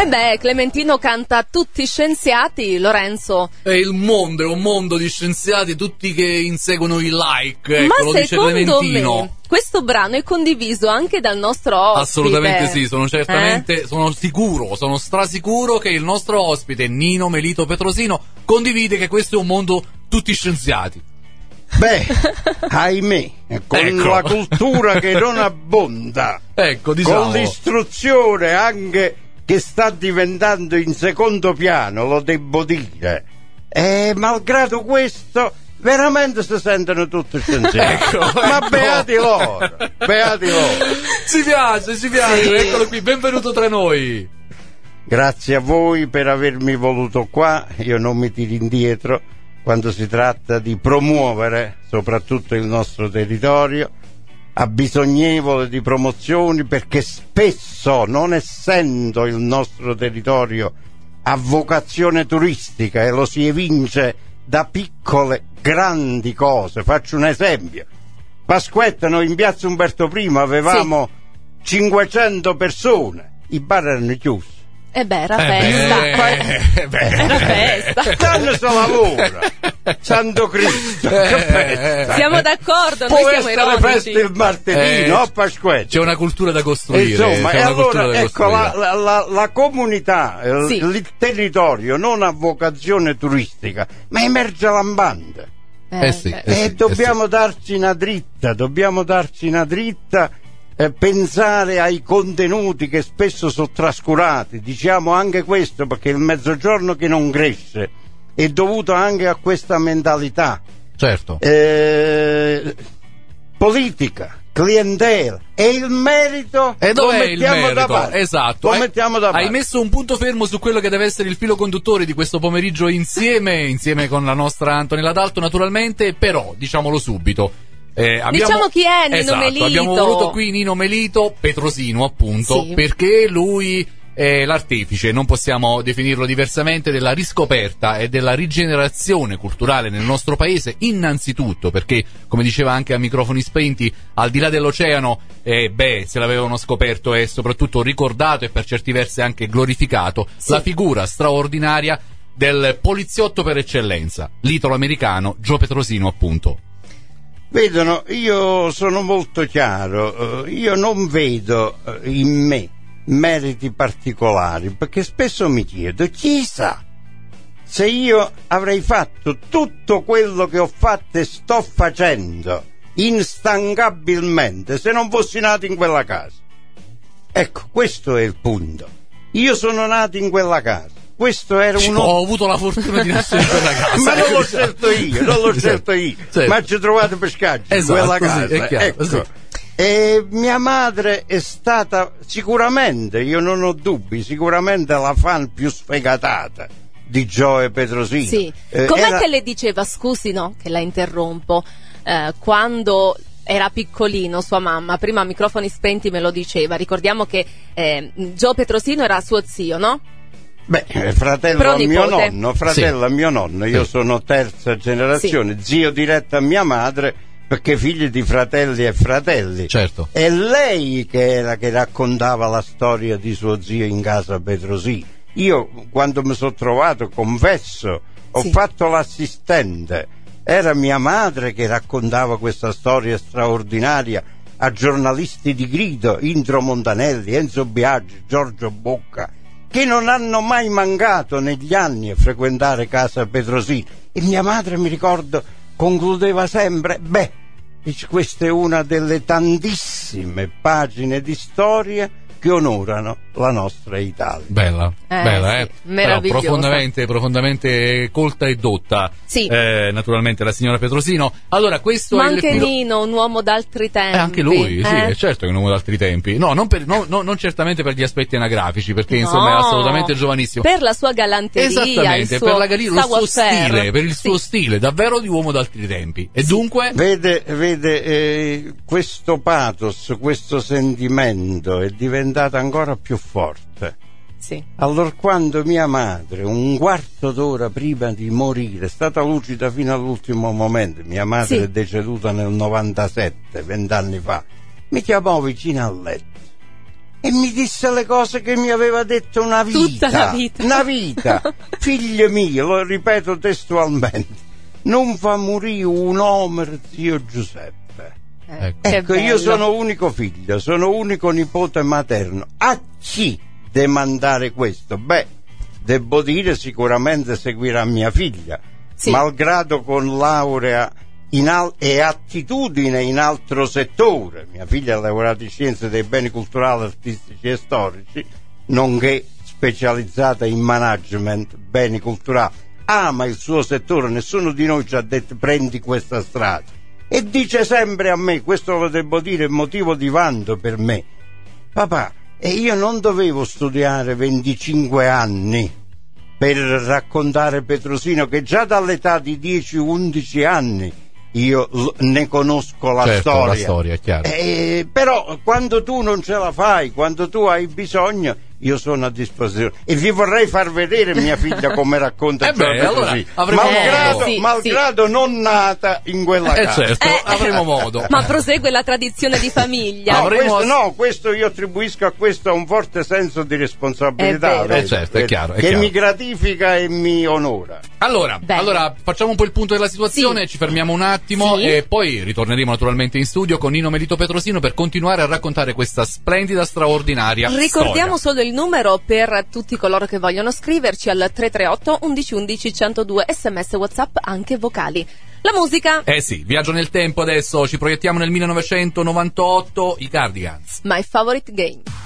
E beh, Clementino canta tutti scienziati, Lorenzo. E il mondo è un mondo di scienziati, tutti che inseguono i like, ecco, Ma lo dice Clementino. Me, questo brano è condiviso anche dal nostro ospite. Assolutamente sì, sono certamente, sono strasicuro che il nostro ospite Nino Melito Petrosino condivide che questo è un mondo tutti scienziati. Beh, ahimè, con la cultura che non abbonda, diciamo, con l'istruzione anche che sta diventando in secondo piano, lo devo dire, e malgrado questo veramente si sentono tutti scienziati. Ma beati loro. Ci piace, Sì. Eccolo qui, benvenuto tra noi. Grazie a voi per avermi voluto qua. Io non mi tiro indietro quando si tratta di promuovere soprattutto il nostro territorio, abbisognevole di promozioni, perché spesso, non essendo il nostro territorio a vocazione turistica, e lo si evince da piccole grandi cose. Faccio un esempio: Pasquetta, noi in piazza Umberto I avevamo 500 persone, i bar erano chiusi. E beh, era festa. Era festa. Quando si lavora, Santo Cristo, che festa. Siamo d'accordo, Può noi siamo essere ironici. festa il martedì, no, Pasquetta? C'è una cultura da costruire. Insomma, e allora ecco la comunità, sì, il territorio non ha vocazione turistica, ma emerge lampante. Dobbiamo darci una dritta, pensare ai contenuti che spesso sono trascurati. Diciamo anche questo, perché il Mezzogiorno che non cresce è dovuto anche a questa mentalità. Certo. Politica, clientela, e il merito lo mettiamo da parte. Esatto. Hai messo un punto fermo su quello che deve essere il filo conduttore di questo pomeriggio insieme con la nostra Antonella Dalto, naturalmente, però diciamolo subito. Diciamo chi è Nino Melito. Abbiamo voluto qui Nino Melito Petrosino, appunto, perché lui è l'artefice, non possiamo definirlo diversamente, della riscoperta e della rigenerazione culturale nel nostro paese, innanzitutto perché, come diceva anche a microfoni spenti, al di là dell'oceano, se l'avevano scoperto e soprattutto ricordato e per certi versi anche glorificato, la figura straordinaria del poliziotto per eccellenza, l'italo-americano Joe Petrosino, appunto. Vedono, io sono molto chiaro, io non vedo in me meriti particolari, perché spesso mi chiedo, chissà se io avrei fatto tutto quello che ho fatto e sto facendo instancabilmente se non fossi nato in quella casa. Ecco, questo è il punto. Io sono nato in quella casa. Questo era ho avuto la fortuna di nascere in quella casa. Ma non l'ho scelto io, ma ci trovate per scaggi in quella casa. Sì, è chiaro, ecco. E mia madre è stata sicuramente, io non ho dubbi, sicuramente la fan più sfegatata di Joe Petrosino. Sì. Com'è che le diceva, scusi, no, che la interrompo, quando era piccolino sua mamma, prima a microfoni spenti me lo diceva, ricordiamo che Joe Petrosino era suo zio, no? Beh, fratello a mio nonno, io sono terza generazione, zio diretto a mia madre, perché figli di fratelli e fratelli. Certo. È lei che raccontava la storia di suo zio in casa Petrosino. Io, quando mi sono trovato, confesso, ho fatto l'assistente. Era mia madre che raccontava questa storia straordinaria a giornalisti di grido, Indro Montanelli, Enzo Biagi, Giorgio Bocca, che non hanno mai mancato negli anni a frequentare casa Petrosino. E mia madre, mi ricordo, concludeva sempre, questa è una delle tantissime pagine di storia che onorano la nostra Italia. Bella, meravigliosa. Però profondamente colta e dotta, naturalmente la signora Petrosino. Allora, questo ma è anche il filo... Nino, un uomo d'altri tempi. Anche lui, sì, è certo che è un uomo d'altri tempi. No, non certamente per gli aspetti anagrafici, perché insomma è assolutamente giovanissimo. Per la sua galanteria, esattamente, per il suo stile, per il suo stile, davvero di uomo d'altri tempi. E dunque vede questo pathos, questo sentimento è diventato ancora più forte. Allora, quando mia madre, un quarto d'ora prima di morire, è stata lucida fino all'ultimo momento, mia madre è deceduta nel 97, 20 anni fa, mi chiamò vicino al letto e mi disse le cose che mi aveva detto una vita. Tutta la vita. Una vita. Figlio mio, lo ripeto testualmente, non fa morire un uomo zio Giuseppe. Ecco, io sono unico figlio, sono unico nipote materno. A chi demandare questo? Beh, devo dire sicuramente seguirà mia figlia, sì, malgrado con laurea e attitudine in altro settore. Mia figlia ha lavorato in scienze dei beni culturali, artistici e storici, nonché specializzata in management beni culturali. Ama il suo settore, nessuno di noi ci ha detto prendi questa strada, e dice sempre a me, questo lo devo dire, è motivo di vanto per me: papà, e io non dovevo studiare 25 anni per raccontare Petrosino, che già dall'età di 10-11 anni io ne conosco la storia. La storia, è chiaro. Però quando tu non ce la fai, quando tu hai bisogno, io sono a disposizione, e vi vorrei far vedere mia figlia come racconta Petrosino, allora, malgrado non nata in quella casa. Certo, avremo modo. Ma prosegue la tradizione di famiglia. Questo io attribuisco a questo un forte senso di responsabilità, certo, è chiaro, che mi gratifica e mi onora. Allora facciamo un po' il punto della situazione, ci fermiamo un attimo e poi ritorneremo naturalmente in studio con Nino Melito Petrosino per continuare a raccontare questa splendida, straordinaria Ricordiamo storia. solo il numero per tutti coloro che vogliono scriverci al 338 11 11 102, sms, WhatsApp, anche vocali. La musica. Sì, viaggio nel tempo adesso, ci proiettiamo nel 1998, i Cardigans. My Favorite Game.